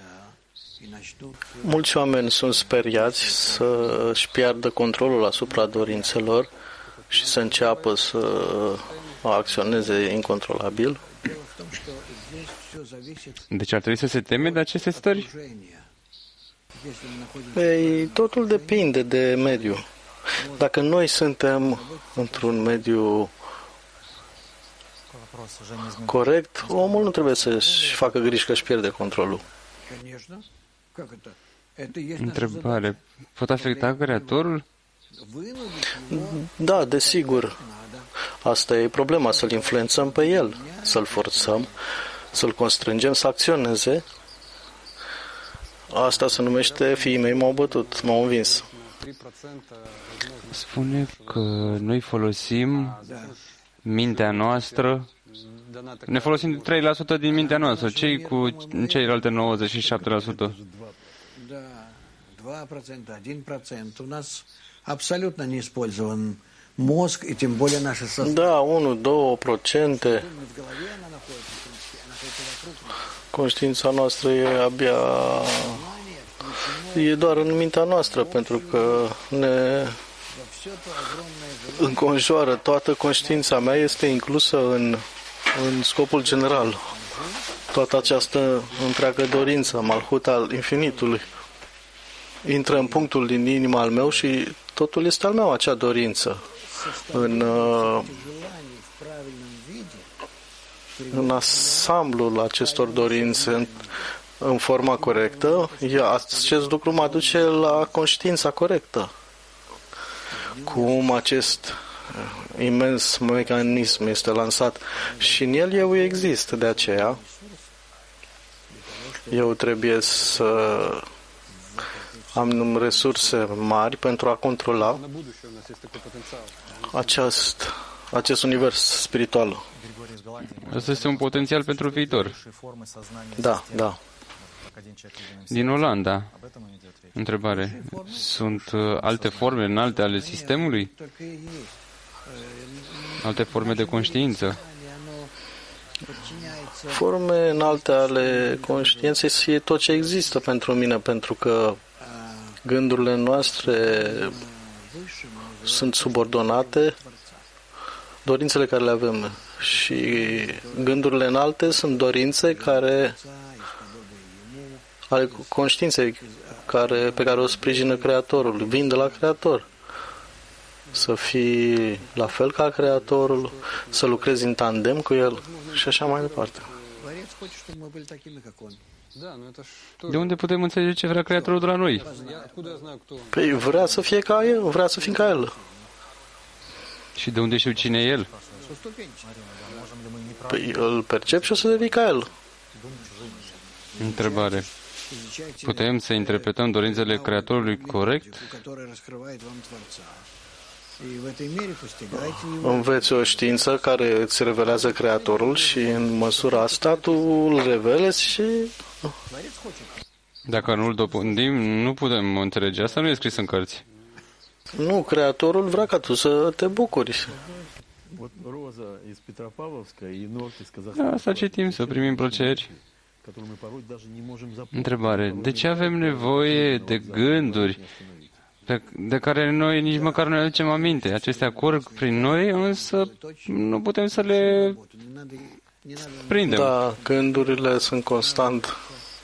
Mulți oameni sunt speriați să își piardă controlul asupra dorințelor și să înceapă să acționeze incontrolabil. Deci ar trebui să se teme de aceste stări? Ei, totul depinde de mediu. Dacă noi suntem într-un mediu corect, omul nu trebuie să-și facă griji că își pierde controlul. Întrebare. Pot afecta Creatorul? Da, desigur. Asta e problema, să-l influențăm pe el, să-l forțăm, să-l constrângem să acționeze. Asta se numește fiii mei m-au bătut, m-au învins. Spune că noi folosim mintea noastră, ne folosim trei la sută din mintea noastră, cei cu ceilalte nouăzeci și șapte la sută. два процента, один процент. У нас абсолютно не использован мозг, и тем более наше сознание. Da, unu doi procente. Conștiința noastră e abia... e doar în mintea noastră, pentru că ne înconjoară. Toată conștiința mea este inclusă în, în scopul general. Toată această întreagă dorință, malhut al infinitului, intră în punctul din inima al meu și totul este al meu, acea dorință. În, în ansamblul acestor dorințe, în, în forma corectă, acest lucru mă duce la conștiința corectă. Cum acest imens mecanism este lansat și în el eu exist, de aceea eu trebuie să am resurse mari pentru a controla acest, acest univers spiritual. Asta este un potențial pentru viitor. Da, da. Din Olanda. Întrebare. Sunt alte forme înalte ale sistemului? Alte forme de conștiință? Forme înalte ale conștiinței e tot ce există pentru mine, pentru că gândurile noastre sunt subordonate dorințele care le avem și gândurile înalte sunt dorințe care ale conștiinței care, pe care o sprijină Creatorul, vin de la Creator. Să fii la fel ca Creatorul, să lucrezi în tandem cu El și așa mai departe. De unde putem înțelege ce vrea Creatorul de la noi? Păi vrea să fie ca El, vrea să fim ca El. Și de unde știu cine e El? Păi îl percep și o să devii ca El. Întrebare. Putem să interpretăm dorințele Creatorului corect? Înveți o știință care îți revelează Creatorul și în măsura asta tu îl revelezi și... Dacă nu îl dobândim, nu putem înțelege. Asta nu e scris în cărți. Nu, Creatorul vrea ca tu să te bucuri. Da, asta citim, să primim plăceri. Întrebare. De ce avem nevoie de gânduri pe, de care noi nici măcar nu ne aducem aminte? Acestea curg prin noi, însă nu putem să le prindem. Da, gândurile sunt constant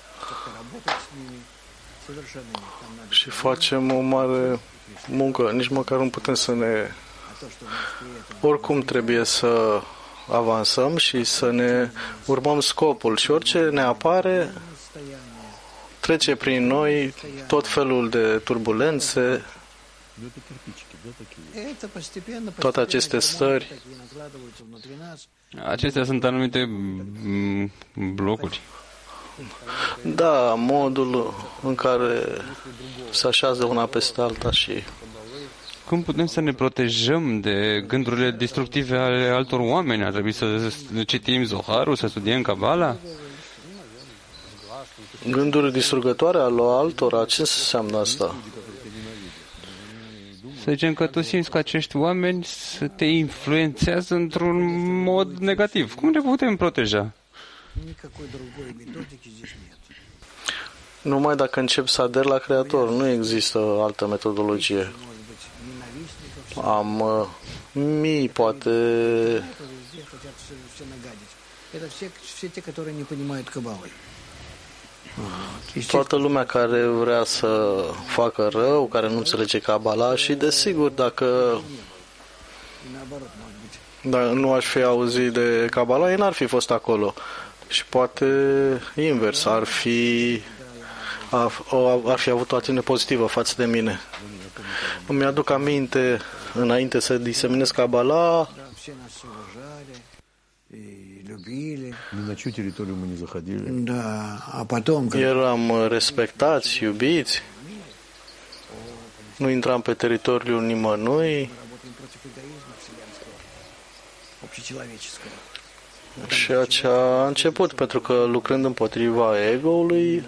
și facem o mare muncă. Nici măcar nu putem să ne... Oricum trebuie să avansăm și să ne urmăm scopul și orice ne apare trece prin noi tot felul de turbulențe, toate aceste stări. Acestea sunt anumite blocuri. Da, modul în care se așează una peste alta și cum putem să ne protejăm de gândurile destructive ale altor oameni? Ar trebui să citim Zoharul, să studiem Kabbalah? Gânduri distrugătoare ale altora, ce înseamnă asta? Să zicem că tu simți că acești oameni să te influențează într-un mod negativ. Cum ne putem proteja? Numai dacă încep să ader la Creator, nu există altă metodologie. Am uh, mii, poate... Toată lumea care vrea să facă rău, care nu înțelege Kabbalah și, desigur, dacă, dacă nu aș fi auzit de Kabbalah, ei n-ar fi fost acolo. Și poate invers, ar fi, ar, ar fi avut o atitudine pozitivă față de mine. Îmi aduc aminte, înainte să diseminez Kabbalah, eram respectați, iubiți, nu intram pe teritoriul nimănui și aceea a început, pentru că lucrând împotriva ego-ului,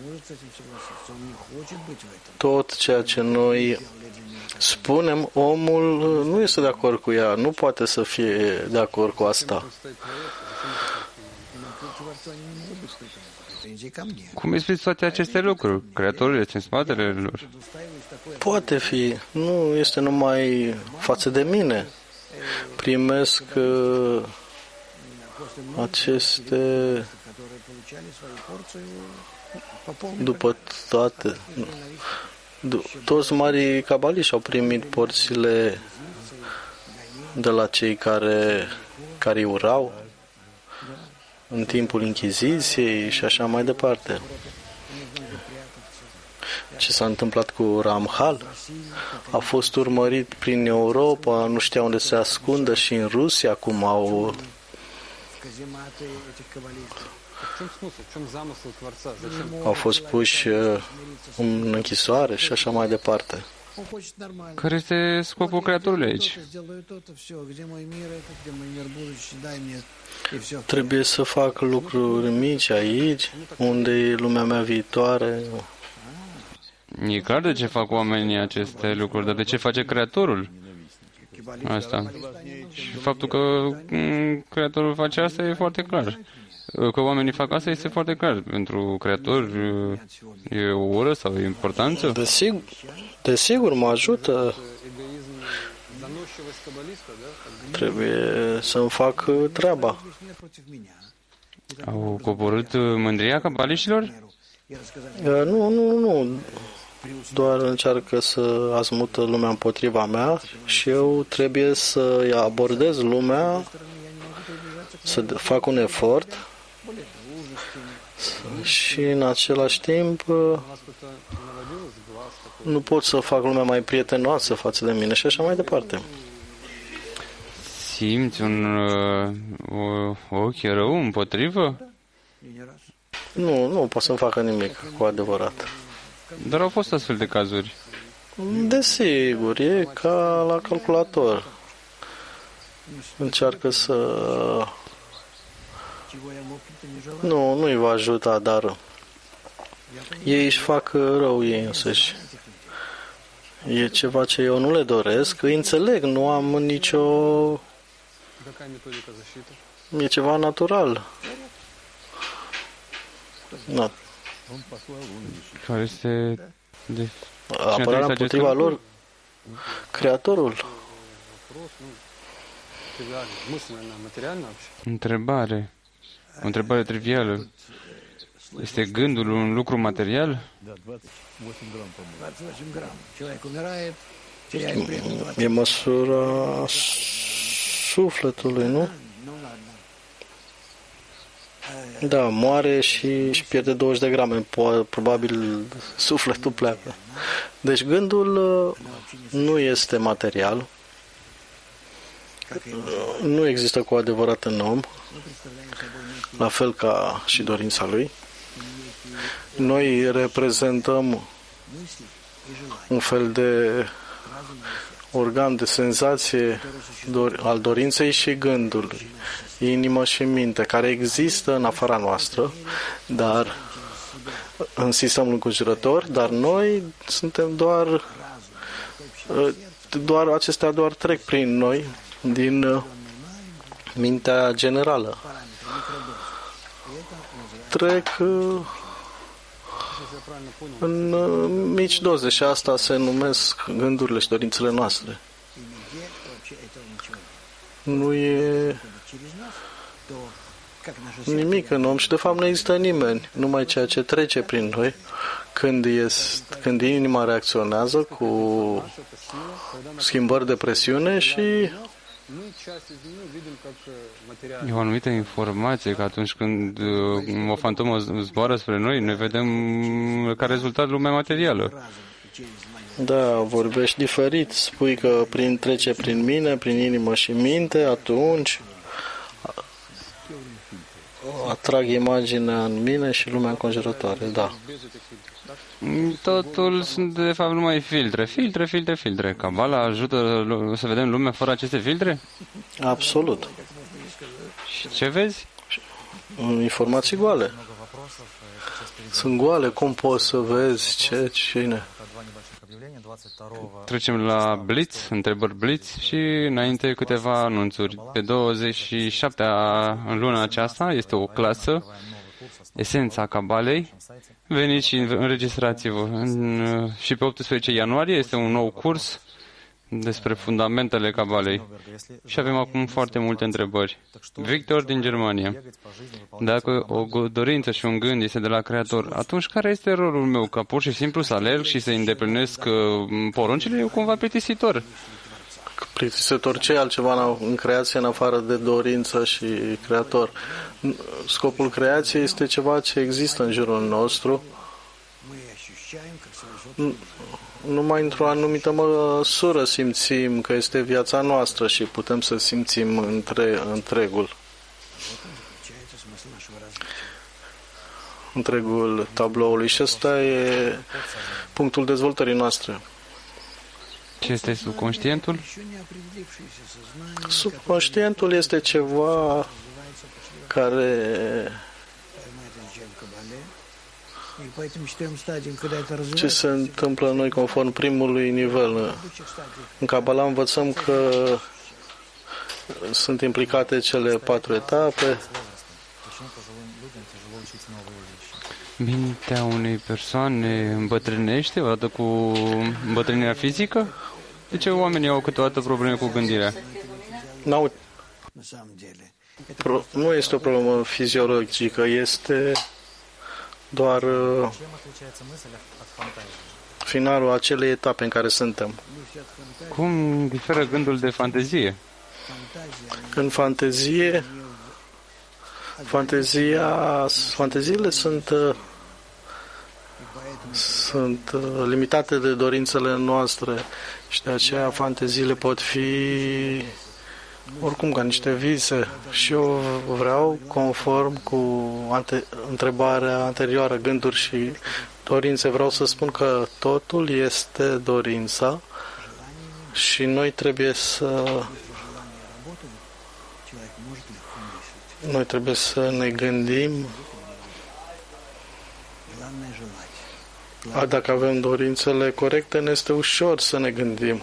tot ceea ce noi spunem, omul nu este de acord cu ea, nu poate să fie de acord cu asta. Cum explici toate aceste lucruri? Creatorul este în spatele lor. Poate fi. Nu este numai față de mine. Primesc uh, aceste după toate. Toți marii cabaliști au primit porțile de la cei care, care urau în timpul Închiziției și așa mai departe. Ce s-a întâmplat cu Ramchal? A fost urmărit prin Europa, nu știa unde se ascundă, și în Rusia, cum au... au fost puși în închisoare și așa mai departe. Care este scopul Creatorului aici? Trebuie să fac lucruri mici aici, unde e lumea mea viitoare. E clar de ce fac oamenii aceste lucruri, dar de ce face Creatorul asta? Și faptul că Creatorul face asta e foarte clar. Că oamenii fac asta este foarte clar. Pentru Creator e o oră sau e importanță? Desigur, desigur mă ajută. Trebuie să-mi fac treaba. Au coborât mândria cabaliștilor? Nu, nu, nu. Doar încearcă să azmută lumea împotriva mea și eu trebuie să abordez lumea, să fac un efort și în același timp nu pot să fac lumea mai prietenoasă față de mine și așa mai departe. Simți un o, ochi rău împotrivă? Nu, nu pot să-mi facă nimic cu adevărat. Dar au fost astfel de cazuri. Desigur, e ca la calculator. Încearcă să... Nu, nu îi va ajuta, dar ei își fac rău ei însăși. E ceva ce eu nu le doresc, îi înțeleg, nu am nicio... E ceva natural. Na. Care este... De... Apărarea împotriva lor, Creatorul. Întrebare. O întrebare trivială. Este gândul un lucru material? E măsura sufletului, nu? Da, moare și își pierde douăzeci de grame. Probabil sufletul pleacă. Deci gândul nu este material. Nu există cu adevărat în om, la fel ca și dorința lui. Noi reprezentăm un fel de organ de senzație al dorinței și gândului, inimă și minte, care există în afara noastră, dar în sistemul înconjurător, dar noi suntem doar, doar acestea doar trec prin noi din mintea generală. Trec în mici doze și asta se numesc gândurile și dorințele noastre. Nu e nimic în om și de fapt nu există nimeni, numai ceea ce trece prin noi când, este, când inima reacționează cu schimbări de presiune și e o anumită informație că atunci când o fantomă zboară spre noi, ne vedem ca rezultat lumea materială. Da, vorbești diferit, spui că prin trece prin mine, prin inimă și minte, atunci atrag imaginea în mine și lumea înconjurătoare, da. Totul sunt de fapt numai filtre, filtre, filtre, filtre. Cabala ajută să vedem lumea fără aceste filtre? Absolut. Și ce vezi? Informații goale. Sunt goale, cum poți să vezi ce, cine? Trecem la Blitz, întrebări Blitz și înainte câteva anunțuri. Pe douăzeci și șapte în luna aceasta este o clasă, Esența Cabalei. Veniți și înregistrați-vă. Și pe optsprezece ianuarie este un nou curs despre fundamentele Cabalei. Și avem acum foarte multe întrebări. Victor din Germania. Dacă o dorință și un gând este de la Creator, atunci care este rolul meu? Ca pur și simplu să alerg și să îndeplinesc poruncile? E cumva plictisitor. Plictisitor ce altceva în creație în afară de dorință și Creator? Scopul creației este ceva ce există în jurul nostru. Numai într-o anumită măsură simțim că este viața noastră și putem să simțim între, întregul. Întregul tabloului. Și ăsta e punctul dezvoltării noastre. Ce este subconștientul? Subconștientul este ceva care ce se întâmplă noi conform primului nivel. În Kabbalah învățăm că sunt implicate cele patru etape. Mintea unei persoane îmbătrânește odată cu îmbătrânirea fizică? De ce oamenii au câteodată probleme cu gândirea? N-au. Pro, nu este o problemă fiziologică, este doar uh, finalul acelei etape în care suntem. Cum diferă gândul de fantezie? În fantezie, fantezia, fanteziile sunt uh, sunt uh, limitate de dorințele noastre și de aceea fanteziile pot fi oricum ca niște vise. Și eu vreau, conform cu ante- întrebarea anterioară, gânduri și dorințe, vreau să spun că totul este dorința și noi trebuie să noi trebuie să ne gândim a, dacă avem dorințele corecte, ne este ușor să ne gândim.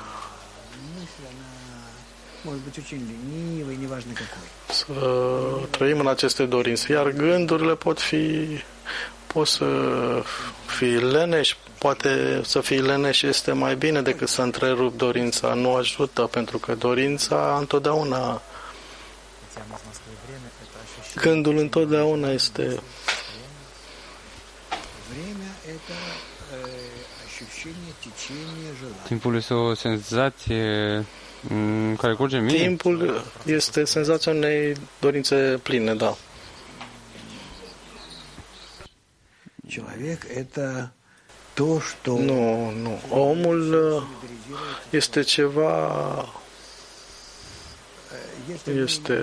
Să trăim în aceste dorințe, iar gândurile pot fi pot să fii leneși, poate să fii leneși este mai bine decât să întrerup dorința, nu ajută, pentru că dorința întotdeauna gândul întotdeauna este timpul este o senzație care curge în mine? Timpul este senzația unei dorințe pline, da. Nu, nu. Omul este ceva este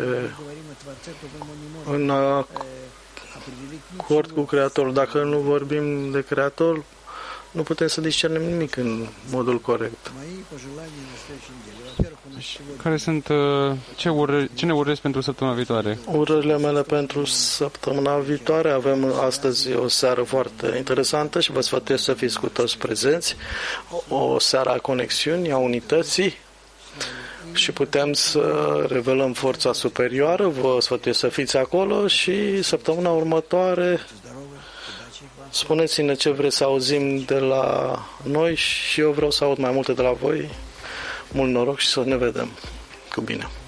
în acord cu Creatorul. Dacă nu vorbim de Creator, nu putem să discernem nimic în modul corect. Care sunt, ce, ură, ce ne urezi pentru săptămâna viitoare? Urările mele pentru săptămâna viitoare. Avem astăzi o seară foarte interesantă și vă sfătuiesc să fiți cu toți prezenți. O seară a conexiunii, a unității și putem să revelăm forța superioară. Vă sfătuiesc să fiți acolo și săptămâna următoare spuneți-ne ce vreți să auzim de la noi și eu vreau să aud mai multe de la voi. Mult noroc și să ne vedem cu bine.